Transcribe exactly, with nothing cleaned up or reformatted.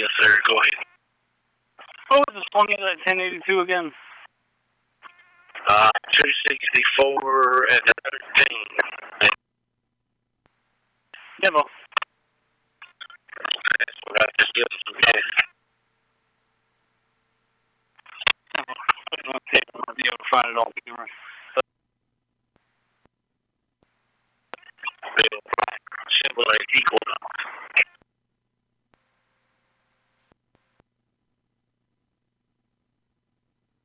Yes, sir. Go ahead. What was the Sony at ten eighty-two again? Uh, two sixty-four and thirteen. Yeah, well. That's what I just give some gas. I'm going to take it. I'll be able to find it all together. Chevrolet Equinox.